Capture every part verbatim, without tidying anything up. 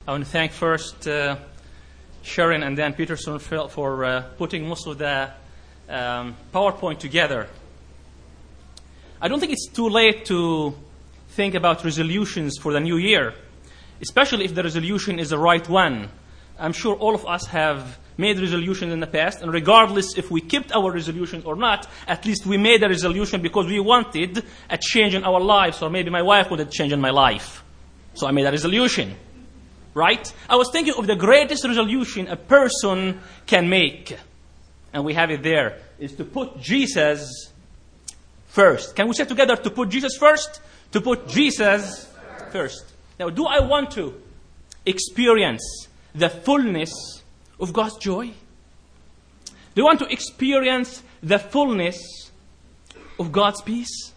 I want to thank first uh, Sharon and Dan Peterson for, for uh, putting most of the um, PowerPoint together. I don't think it's too late to think about resolutions for the new year, especially if the resolution is the right one. I'm sure all of us have made resolutions in the past, and regardless if we kept our resolutions or not, at least we made a resolution because we wanted a change in our lives, or maybe my wife wanted a change in my life. So I made a resolution, right? I was thinking of the greatest resolution a person can make, and we have it there, is to put Jesus first. Can we say together, to put Jesus first? To put Jesus first. Now, do I want to experience the fullness of God's joy? Do you want to experience the fullness of God's peace?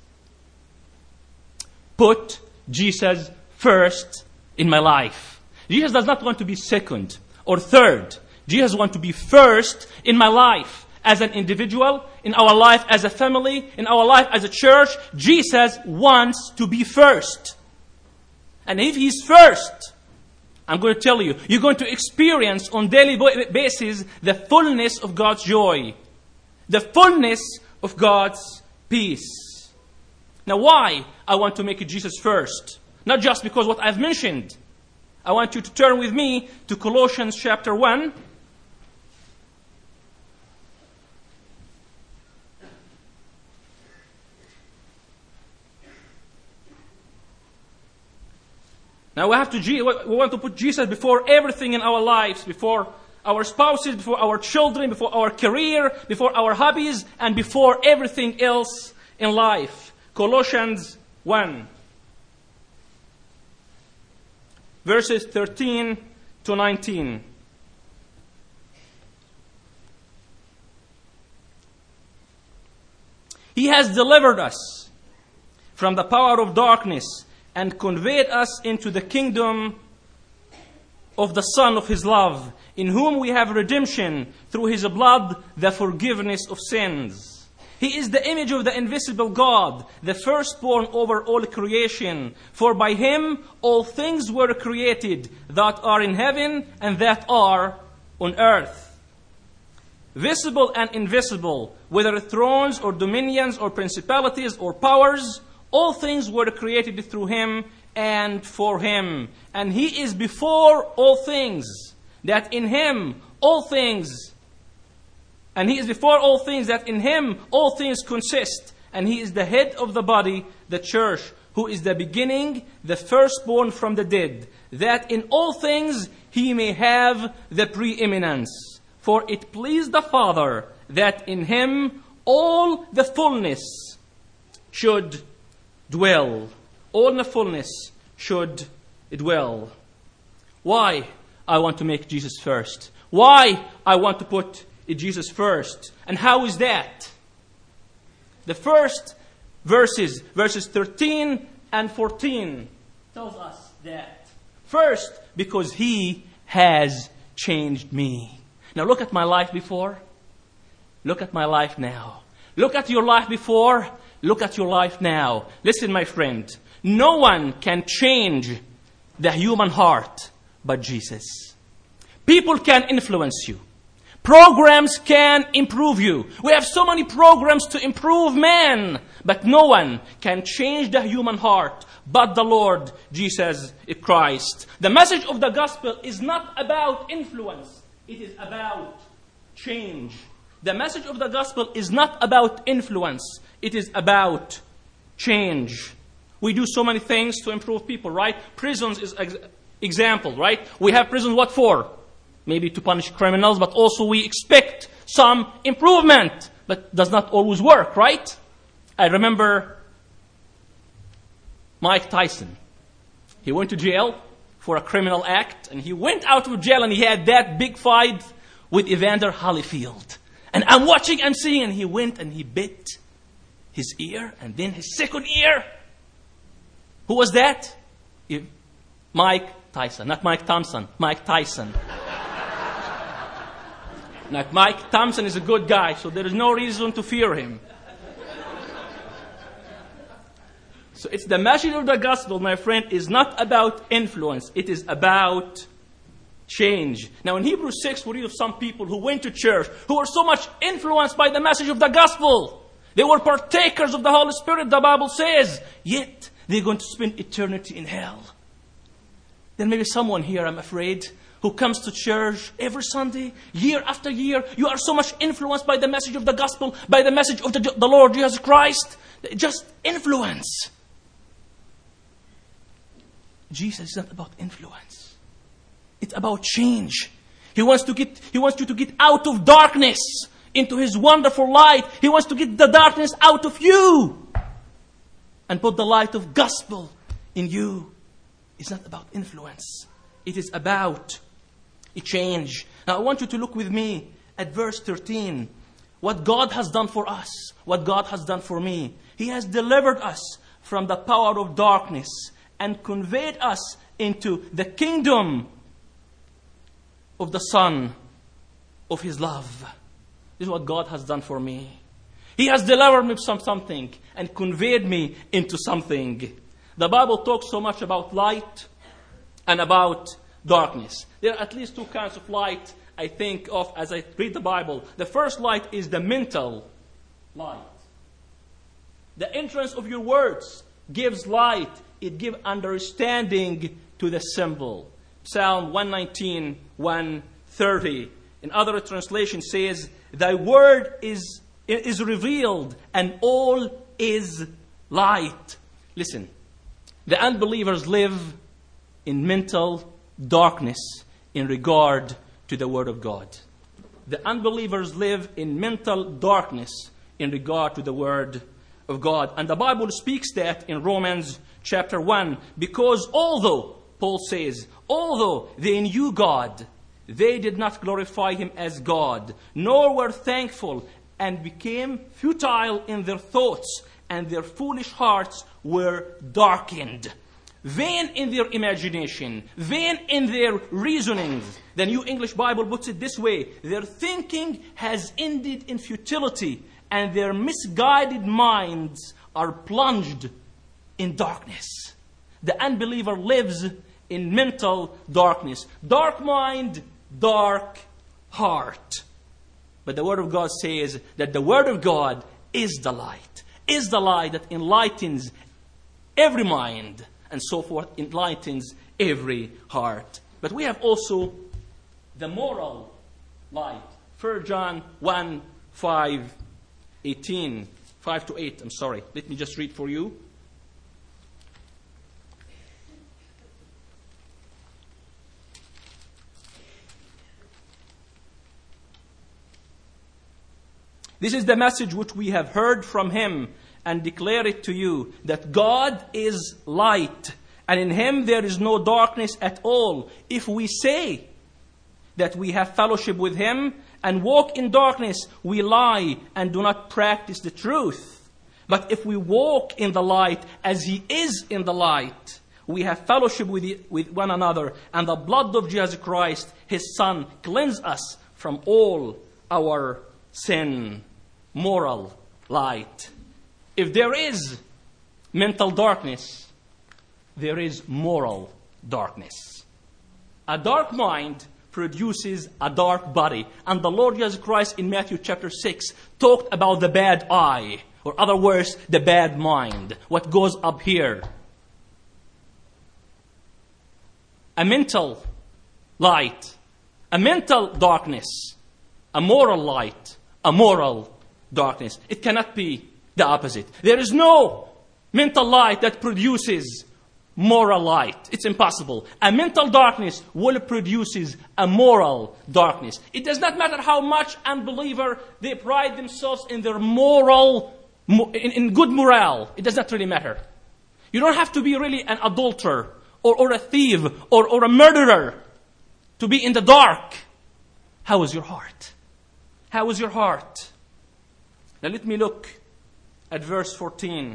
Put Jesus first in my life. Jesus does not want to be second or third. Jesus wants to be first in my life as an individual, in our life as a family, in our life as a church. Jesus wants to be first. And if He's first, I'm going to tell you, you're going to experience on a daily basis the fullness of God's joy, the fullness of God's peace. Now, why I want to make it Jesus first? Not just because what I've mentioned. I want you to turn with me to Colossians chapter one. Now we have to, we want to put Jesus before everything in our lives, before our spouses, before our children, before our career, before our hobbies, and before everything else in life. Colossians one, verses thirteen to nineteen. He has delivered us from the power of darkness and conveyed us into the kingdom of the Son of His love, in whom we have redemption through His blood, the forgiveness of sins. He is the image of the invisible God, the firstborn over all creation. For by Him all things were created, that are in heaven and that are on earth, visible and invisible, whether thrones or dominions or principalities or powers. All things were created through Him and for Him. And He is before all things, that in Him all things, and He is before all things, that in Him all things consist. And He is the head of the body, the church, who is the beginning, the firstborn from the dead, that in all things He may have the preeminence. For it pleased the Father that in Him all the fullness should dwell. All the fullness should dwell. Why I want to make Jesus first? Why I want to put Jesus first? And how is that? The first verses, verses thirteen and fourteen, tells us that. First, because He has changed me. Now look at my life before. Look at my life now. Look at your life before. Look at your life now. Listen, my friend. No one can change the human heart but Jesus. People can influence you. Programs can improve you. We have so many programs to improve man, but no one can change the human heart but the Lord Jesus Christ. The message of the gospel is not about influence. It is about change. The message of the gospel is not about influence. It is about change. We do so many things to improve people, right? Prisons is ex- example, right? We have prisons what for? Maybe to punish criminals, but also we expect some improvement, but does not always work, right? I remember Mike Tyson. He went to jail for a criminal act, and he went out of jail and he had that big fight with Evander Holyfield. And I'm watching, I'm seeing, and he went and he bit his ear, and then his second ear. Who was that? Mike Tyson. Not Mike Thompson. Mike Tyson. Now, Mike Thompson is a good guy, so there is no reason to fear him. So it's the message of the gospel, my friend, is not about influence. It is about change. Now in Hebrews six, we read of some people who went to church, who were so much influenced by the message of the gospel. They were partakers of the Holy Spirit, the Bible says. Yet, they're going to spend eternity in hell. There may be someone here, I'm afraid, who comes to church every Sunday, year after year. You are so much influenced by the message of the gospel, by the message of the, the Lord Jesus Christ. Just influence. Jesus is not about influence. It's about change. He wants to get, he wants you to get out of darkness into His wonderful light. He wants to get the darkness out of you and put the light of gospel in you. It's not about influence. It is about a change. Now I want you to look with me at verse thirteen. What God has done for us. What God has done for me. He has delivered us from the power of darkness and conveyed us into the kingdom of the Son of His love. This is what God has done for me. He has delivered me from something and conveyed me into something. The Bible talks so much about light and about darkness. There are at least two kinds of light I think of as I read the Bible. The first light is the mental light. The entrance of your words gives light. It gives understanding to the symbol. Psalm one nineteen, one thirty. In other translation says, Thy word is, is revealed and all is light. Listen, the unbelievers live in mental darkness in regard to the Word of God. The unbelievers live in mental darkness in regard to the Word of God. And the Bible speaks that in Romans chapter one. Because although, Paul says, although they knew God, they did not glorify Him as God, nor were thankful, and became futile in their thoughts, and their foolish hearts were darkened. Vain in their imagination, vain in their reasonings. The New English Bible puts it this way: their thinking has ended in futility, and their misguided minds are plunged in darkness. The unbeliever lives in mental darkness. Dark mind, dark heart. But the Word of God says that the Word of God is the light, is the light that enlightens every mind, and so forth, enlightens every heart. But we have also the moral light. First John one, five, eighteen. five to eight, I'm sorry. Let me just read for you. This is the message which we have heard from Him and declare it to you, that God is light, and in Him there is no darkness at all. If we say that we have fellowship with Him and walk in darkness, we lie and do not practice the truth. But if we walk in the light as He is in the light, we have fellowship with, with one another, and the blood of Jesus Christ, His Son, cleanses us from all our sin. Moral light. If there is mental darkness, there is moral darkness. A dark mind produces a dark body. And the Lord Jesus Christ in Matthew chapter six talked about the bad eye, or other words, the bad mind. What goes up here. A mental light, a mental darkness, a moral light, a moral darkness. It cannot be the opposite. There is no mental light that produces moral light. It's impossible. A mental darkness will produce a moral darkness. It does not matter how much unbeliever they pride themselves in their moral, in, in good morale. It does not really matter. You don't have to be really an adulterer or, or a thief or, or a murderer to be in the dark. How is your heart? How is your heart? Now let me look at verse fourteen.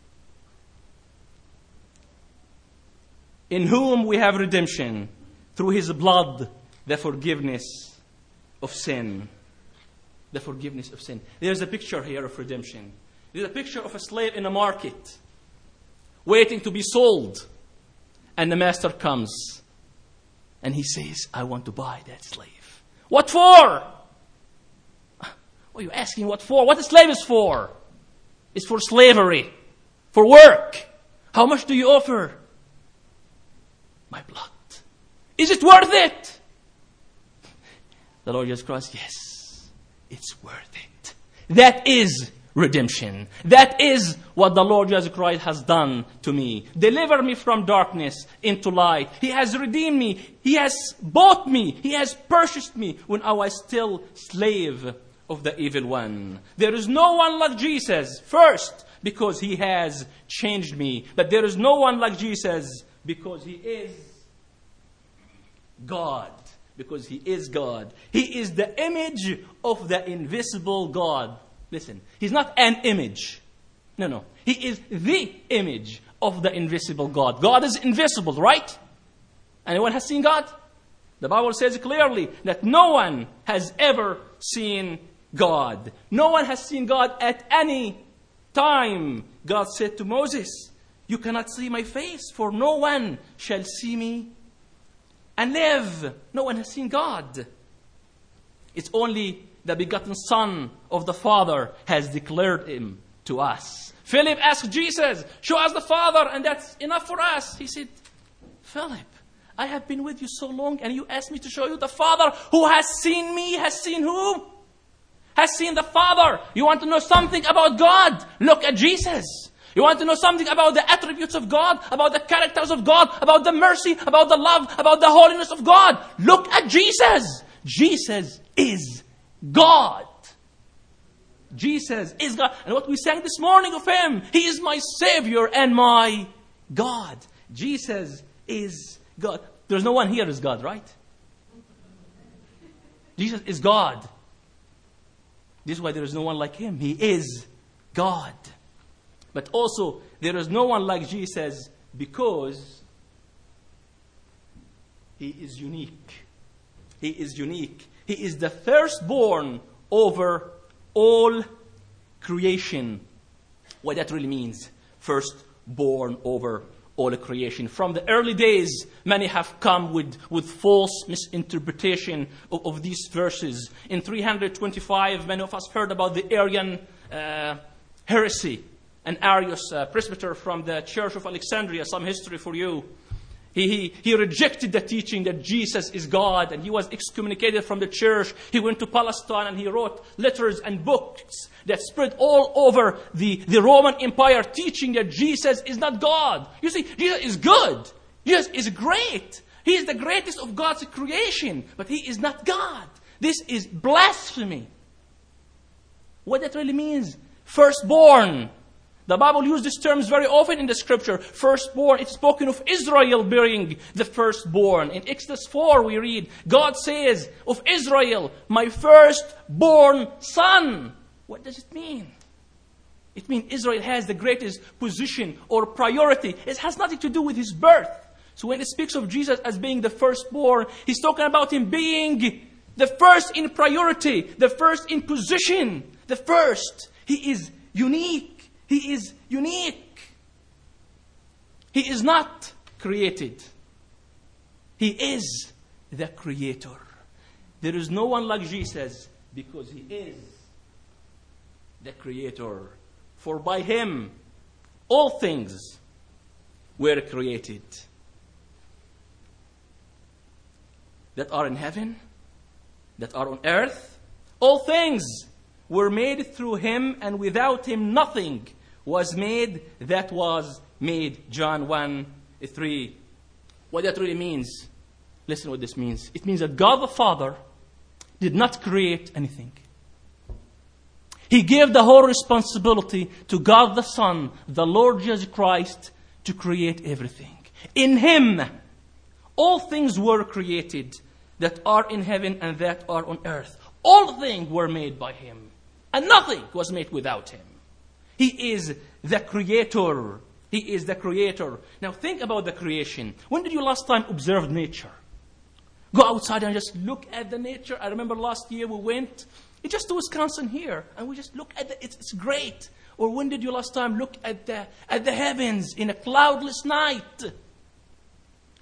In whom we have redemption, through His blood, the forgiveness of sin. The forgiveness of sin. There's a picture here of redemption. There's a picture of a slave in a market, waiting to be sold. And the master comes And he says, I want to buy that slave. What for? What are you asking what for? What the slave is for? It's for slavery. For work. How much do you offer? My blood. Is it worth it? The Lord Jesus Christ, yes, it's worth it. That is redemption. That is what the Lord Jesus Christ has done to me. Deliver me from darkness into light. He has redeemed me. He has bought me. He has purchased me when I was still slave of the evil one. There is no one like Jesus. First, because he has changed me. But there is no one like Jesus because he is God. Because he is God. He is the image of the invisible God. Listen, he's not an image. No, no. He is the image of the invisible God. God is invisible, right? Anyone has seen God? The Bible says clearly that no one has ever seen God. No one has seen God at any time. God said to Moses, you cannot see my face, for no one shall see me and live. No one has seen God. It's only the begotten Son of the Father has declared him to us. Philip asked Jesus, show us the Father, and that's enough for us. He said, Philip, I have been with you so long, and you asked me to show you the Father. Who has seen me has seen who? Has seen the Father. You want to know something about God? Look at Jesus. You want to know something about the attributes of God, about the characters of God, about the mercy, about the love, about the holiness of God? Look at Jesus. Jesus is God. Jesus is God. And what we sang this morning of Him, He is my Savior and my God. Jesus is God. There's no one here is God, right? Jesus is God. This is why there is no one like Him. He is God. But also, there is no one like Jesus because He is unique. He is unique. He is the firstborn over all creation. What that really means, firstborn over all creation. From the early days, many have come with, with false misinterpretation of, of these verses. In three twenty-five, many of us heard about the Arian uh, heresy. An Arius uh, presbyter from the Church of Alexandria, some history for you. He, he, he rejected the teaching that Jesus is God, and he was excommunicated from the church. He went to Palestine and he wrote letters and books that spread all over the, the Roman Empire, teaching that Jesus is not God. You see, Jesus is good. Jesus is great. He is the greatest of God's creation, but He is not God. This is blasphemy. What that really means? Firstborn. The Bible uses these terms very often in the Scripture. Firstborn, it's spoken of Israel being the firstborn. In Exodus four we read, God says of Israel, my firstborn son. What does it mean? It means Israel has the greatest position or priority. It has nothing to do with his birth. So when it speaks of Jesus as being the firstborn, He's talking about Him being the first in priority, the first in position, the first. He is unique. He is unique. He is not created. He is the Creator. There is no one like Jesus because He is the Creator. For by Him all things were created that are in heaven, that are on earth. All things were made through Him, and without Him nothing was made that was made. John one three. What that really means, listen what this means. It means that God the Father did not create anything. He gave the whole responsibility to God the Son, the Lord Jesus Christ, to create everything. In Him, all things were created that are in heaven and that are on earth. All things were made by Him, and nothing was made without Him. He is the Creator. He is the Creator. Now think about the creation. When did you last time observe nature? Go outside and just look at the nature. I remember last year we went it's just to Wisconsin here, and we just look at it. It's, it's great. Or when did you last time look at the at the heavens in a cloudless night?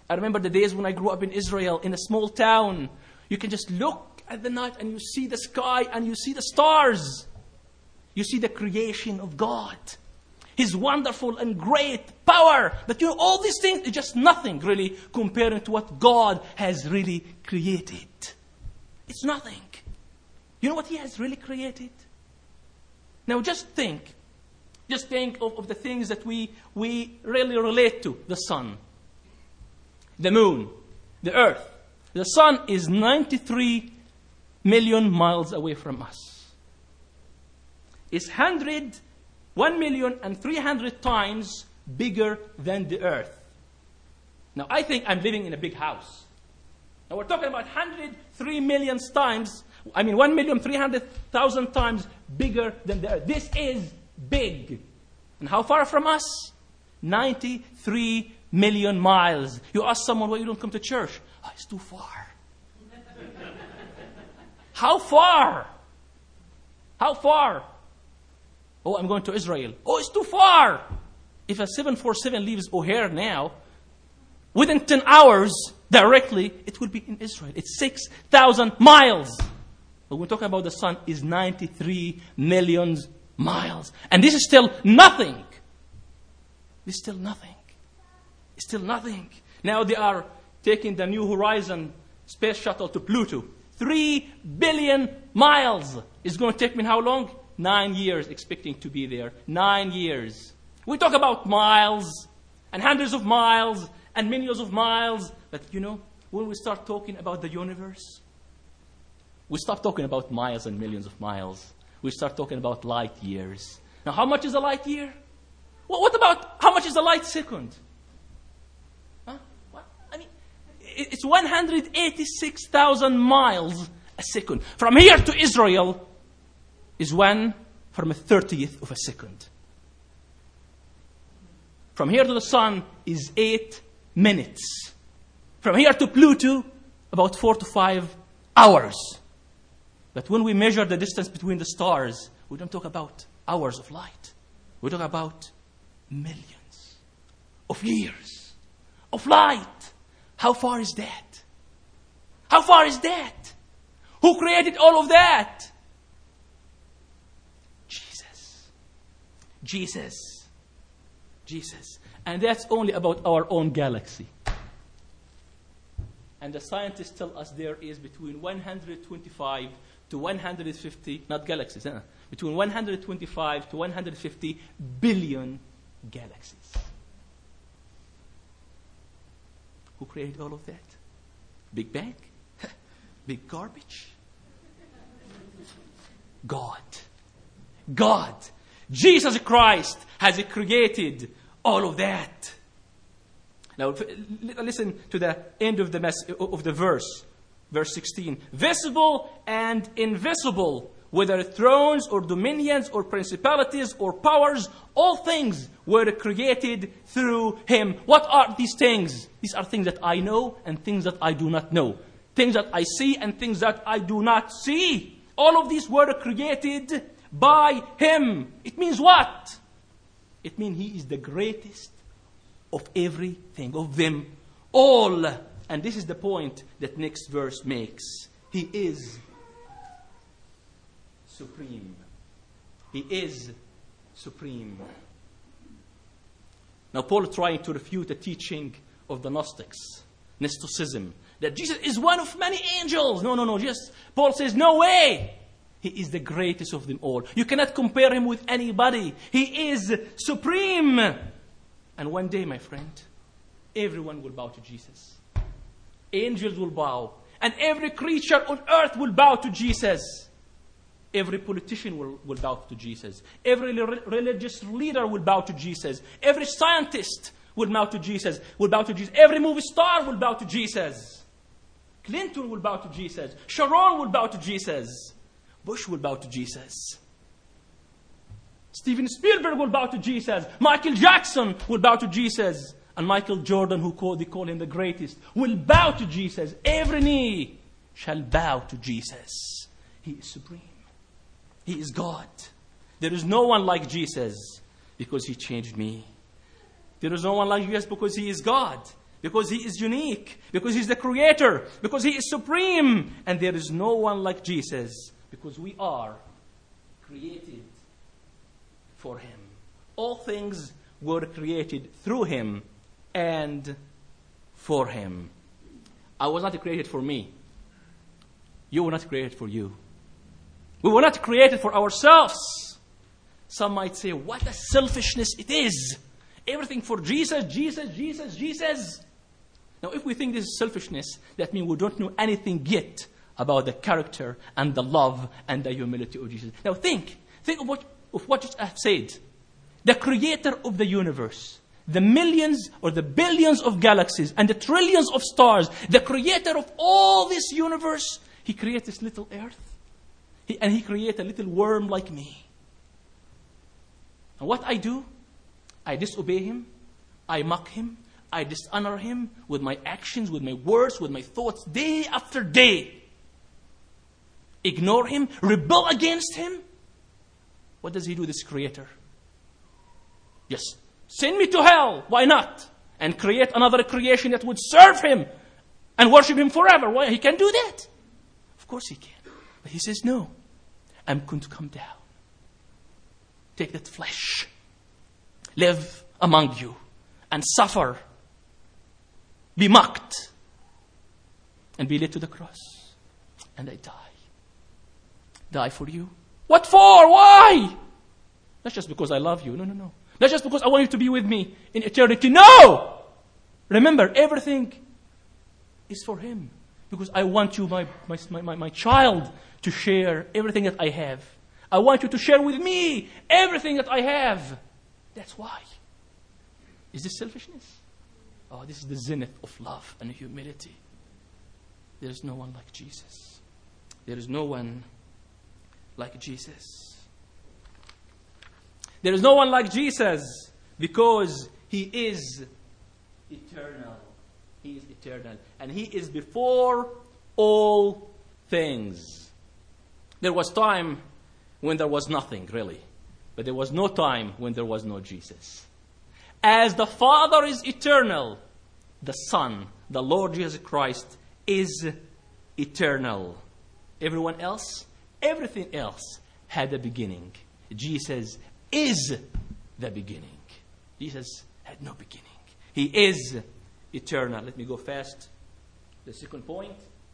I remember the days when I grew up in Israel, in a small town. You can just look at the night and you see the sky and you see the stars. You see the creation of God. His wonderful and great power. But you know, all these things is just nothing really comparing to what God has really created. It's nothing. You know what He has really created? Now just think. Just think of, of the things that we, we really relate to. The sun, the moon, the earth. The sun is ninety-three million miles away from us. It's one hundred, one million and three hundred times bigger than the earth. Now I think I'm living in a big house. Now we're talking about one hundred three million times, I mean one million three hundred thousand times bigger than the earth. This is big. And how far from us? ninety-three million miles. You ask someone, why you don't come to church? Oh, it's too far. How far? How far? Oh, I'm going to Israel. Oh, it's too far. If a seven forty-seven leaves O'Hare now, within ten hours, directly, it will be in Israel. It's six thousand miles. But we're talking about the sun is ninety-three million miles. And this is still nothing. This is still nothing. It's still nothing. Now they are taking the New Horizon space shuttle to Pluto. Three billion miles. It's going to take me how long? Nine years expecting to be there. Nine years. We talk about miles and hundreds of miles and millions of miles. But you know, when we start talking about the universe, we stop talking about miles and millions of miles. We start talking about light years. Now, how much is a light year? Well, what about how much is a light second? Huh? What? I mean, it's one hundred eighty-six thousand miles a second. From here to Israel is one from a thirtieth of a second. From here to the sun is eight minutes. From here to Pluto, about four to five hours. But when we measure the distance between the stars, we don't talk about hours of light. We talk about millions of years of light. How far is that? How far is that? Who created all of that? Jesus. Jesus. Jesus. And that's only about our own galaxy. And the scientists tell us there is between one hundred twenty-five to one hundred fifty, not galaxies, huh? between one hundred twenty-five to one hundred fifty billion galaxies. Who created all of that? Big Bang? Big garbage? God. God. Jesus Christ has created all of that. Now, listen to the end of the mess, of the verse. Verse sixteen. Visible and invisible, whether thrones or dominions or principalities or powers, all things were created through Him. What are these things? These are things that I know and things that I do not know. Things that I see and things that I do not see. All of these were created by Him. It means what? It means He is the greatest of everything, of them all. And this is the point that next verse makes. He is supreme. He is supreme. Now Paul is trying to refute the teaching of the Gnostics, Gnosticism, that Jesus is one of many angels. No, no, no. Just Paul says, no way. He is the greatest of them all. You cannot compare Him with anybody. He is supreme. And one day, my friend, everyone will bow to Jesus. Angels will bow. And every creature on earth will bow to Jesus. Every politician will, will bow to Jesus. Every re- religious leader will bow to Jesus. Every scientist will bow to Jesus. Will bow to Jesus. Every movie star will bow to Jesus. Clinton will bow to Jesus. Sharon will bow to Jesus. Bush will bow to Jesus. Steven Spielberg will bow to Jesus. Michael Jackson will bow to Jesus. And Michael Jordan, who call, they call him the greatest, will bow to Jesus. Every knee shall bow to Jesus. He is supreme. He is God. There is no one like Jesus because He changed me. There is no one like Jesus because He is God. because He is unique, because He's the Creator, because He is supreme. And there is no one like Jesus, because we are created for Him. All things were created through Him and for Him. I was not created for me. You were not created for you. We were not created for ourselves. Some might say, what a selfishness it is. Everything for Jesus, Jesus, Jesus, Jesus. Now, if we think this is selfishness, that means we don't know anything yet about the character and the love and the humility of Jesus. Now, think. Think of what, of what I have said. The Creator of the universe, the millions or the billions of galaxies and the trillions of stars, the Creator of all this universe, He created this little earth. He, and He created a little worm like me. And what I do, I disobey Him, I mock Him, I dishonor Him with my actions, with my words, with my thoughts, day after day. Ignore Him, rebel against Him. What does He do, this Creator? Just send me to hell. Why not? And create another creation that would serve Him and worship Him forever. Why? He can do that. Of course He can. But He says, no, I'm going to come down. Take that flesh. Live among you and suffer. Be mocked. And be led to the cross. And I die. Die for you. What for? Why? Not just because I love you. No, no, no. Not just because I want you to be with me in eternity. No! Remember, everything is for Him. Because I want you, my, my, my, my child, to share everything that I have. I want you to share with me everything that I have. That's why. Is this selfishness? Oh, this is the zenith of love and humility. There is no one like Jesus. There is no one like Jesus. There is no one like Jesus because He is eternal. He is eternal. And He is before all things. There was time when there was nothing, really. But there was no time when there was no Jesus. As the Father is eternal, the Son, the Lord Jesus Christ, is eternal. Everyone else, everything else had a beginning. Jesus is the beginning. Jesus had no beginning. He is eternal. Let me go fast. The second point.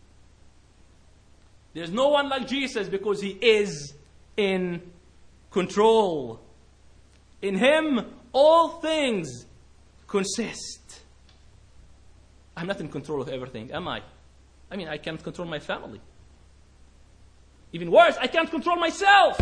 There's no one like Jesus because He is in control. In Him, all things consist. I'm not in control of everything, am I? I mean, I can't control my family. Even worse, I can't control myself.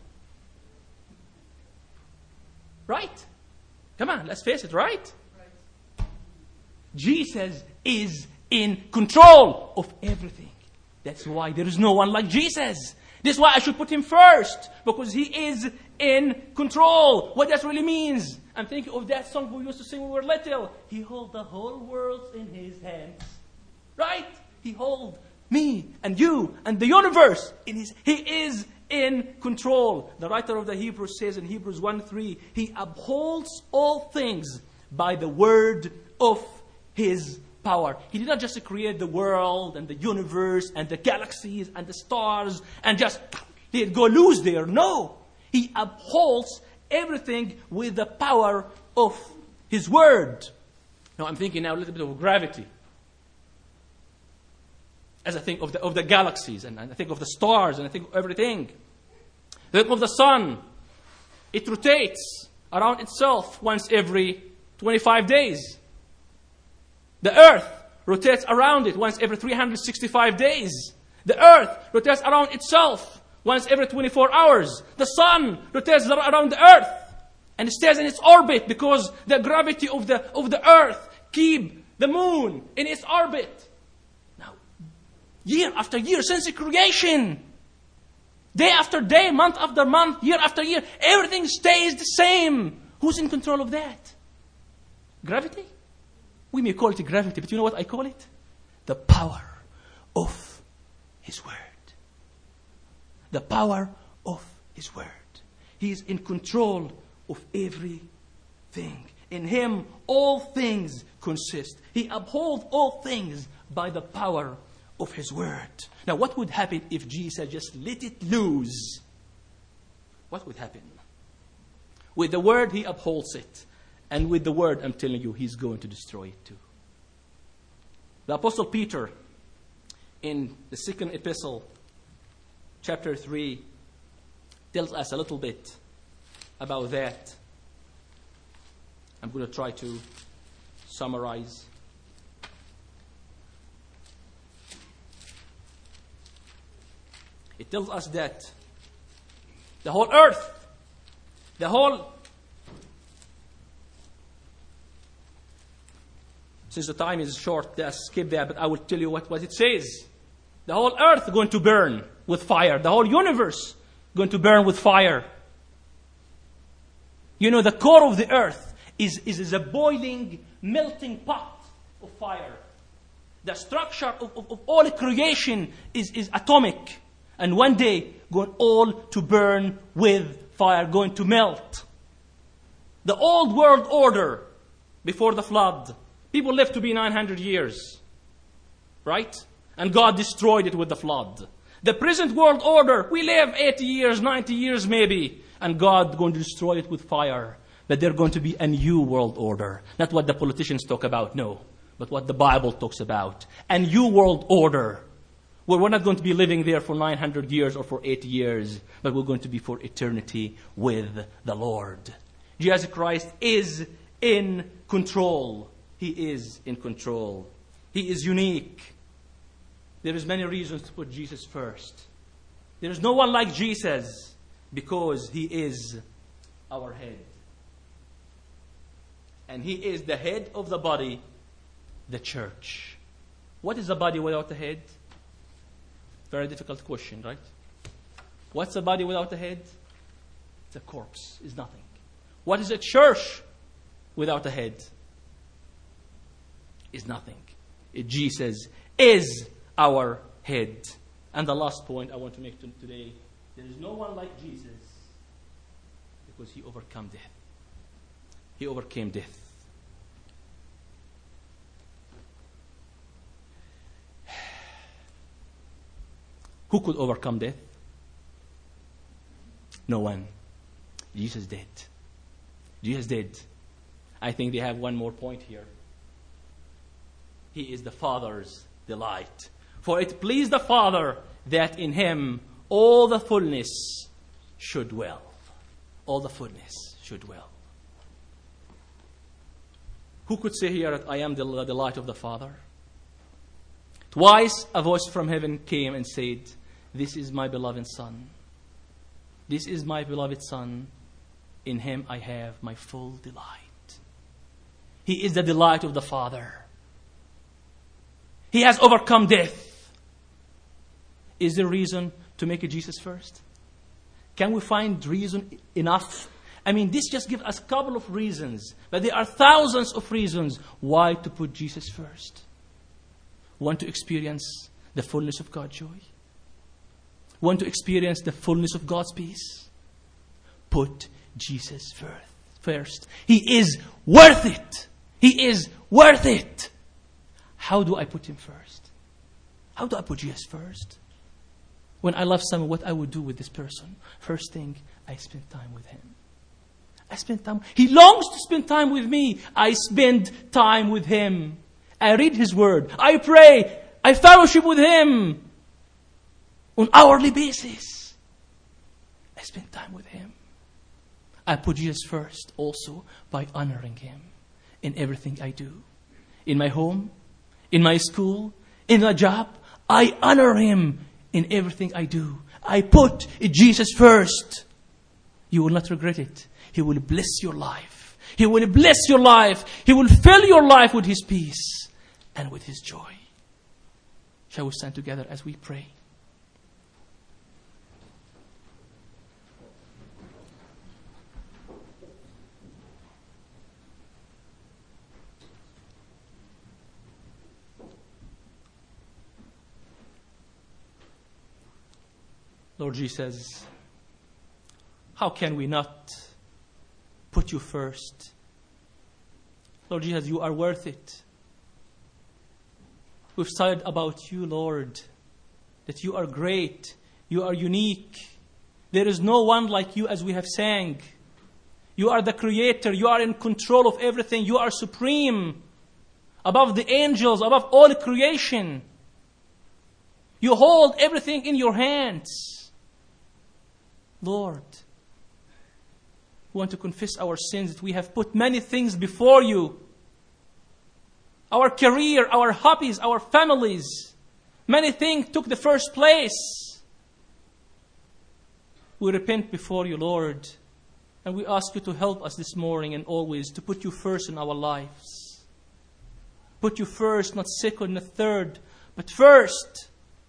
Right? Come on, let's face it, right? Right? Jesus is in control of everything. That's why there is no one like Jesus. That's why I should put Him first. Because He is in control. What that really means. I'm thinking of that song we used to sing when we were little. He holds the whole world in His hands. Right? He holds me and you and the universe in His. He is in control. The writer of the Hebrews says in Hebrews one three, He upholds all things by the word of His power. He did not just create the world and the universe and the galaxies and the stars and just let it go loose there. No. He upholds everything with the power of His word. Now I'm thinking now a little bit of gravity. As I think of the, of the galaxies, and I think of the stars, and I think of everything. Think of the sun. It rotates around itself once every twenty-five days. The earth rotates around it once every three hundred sixty-five days. The earth rotates around itself once every twenty-four hours. The sun rotates around the earth and it stays in its orbit because the gravity of the, of the earth keep the moon in its orbit. Year after year, since the creation, day after day, month after month, year after year, everything stays the same. Who's in control of that? Gravity? We may call it gravity, but you know what I call it? The power of His word. The power of His word. He is in control of everything. In him all things consist. He upholds all things by the power of his word. Now, what would happen if Jesus just let it loose? What would happen? With the word, he upholds it. And with the word, I'm telling you, he's going to destroy it too. The Apostle Peter, in the second epistle, chapter three, tells us a little bit about that. I'm going to try to summarize. It tells us that the whole earth, the whole, since the time is short, let's skip that, but I will tell you what, what it says. The whole earth going to burn with fire. The whole universe going to burn with fire. You know, the core of the earth is, is, is a boiling, melting pot of fire. The structure of, of, of all creation is, is atomic. And one day, going all to burn with fire, going to melt. The old world order before the flood, people lived to be nine hundred years. Right? And God destroyed it with the flood. The present world order, we live eighty years, ninety years maybe. And God going to destroy it with fire. But there's going to be a new world order. Not what the politicians talk about, no. But what the Bible talks about. A new world order. Where we're not going to be living there for nine hundred years or for eighty years. But we're going to be for eternity with the Lord. Jesus Christ is in control. He is in control. He is unique. There is many reasons to put Jesus first. There is no one like Jesus because he is our head. And he is the head of the body, the church. What is a body without a head? Very difficult question, right? What's a body without a head? It's a corpse. It's nothing. What is a church without a head? Is nothing. It, Jesus is our head. And the last point I want to make today, there is no one like Jesus because he overcome death. He overcame death. Who could overcome death? No one. Jesus did. Jesus did. I think they have one more point here. He is the Father's delight. For it pleased the Father that in him all the fullness should dwell. All the fullness should dwell. Who could say here that I am the delight of the Father? Twice a voice from heaven came and said, "This is my beloved Son. This is my beloved Son. In him I have my full delight." He is the delight of the Father. He has overcome death. Is there reason to make it Jesus first? Can we find reason enough? I mean, this just gives us a couple of reasons. But there are thousands of reasons why to put Jesus first. Want to experience the fullness of God's joy? Want to experience the fullness of God's peace? Put Jesus first. He is worth it. He is worth it. How do I put him first? How do I put Jesus first? When I love someone, what I would do with this person? First thing, I spend time with him. I spend time. He longs to spend time with me. I spend time with him. I read his word. I pray. I fellowship with him on hourly basis. I spend time with him. I put Jesus first also by honoring him in everything I do. In my home, in my school, in my job, I honor him in everything I do. I put Jesus first. You will not regret it. He will bless your life. He will bless your life. He will fill your life with his peace and with his joy. Shall we stand together as we pray? Lord Jesus, how can we not put you first Lord Jesus, you are worth it. We've studied about you, Lord, that you are great, you are unique. There is no one like you, as we have sang. You are the creator, you are in control of everything, you are supreme, above the angels, above all creation. You hold everything in your hands. Lord, we want to confess our sins, that we have put many things before you. Our career, our hobbies, our families. Many things took the first place. We repent before you, Lord. And we ask you to help us this morning and always to put you first in our lives. Put you first, not second, not third, but first.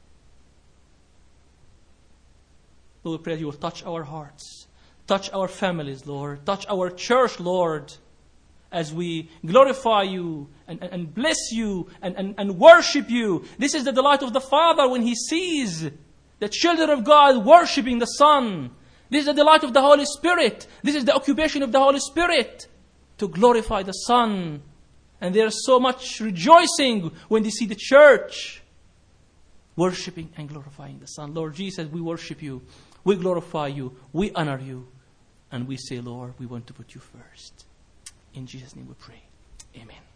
Lord, we pray that you will touch our hearts. Touch our families, Lord. Touch our church, Lord. As we glorify you and, and, and bless you and, and, and worship you. This is the delight of the Father when He sees the children of God worshiping the Son. This is the delight of the Holy Spirit. This is the occupation of the Holy Spirit, to glorify the Son. And there is so much rejoicing when they see the church worshiping and glorifying the Son. Lord Jesus, we worship you. We glorify you. We honor you. And we say, Lord, we want to put you first. In Jesus' name we pray. Amen.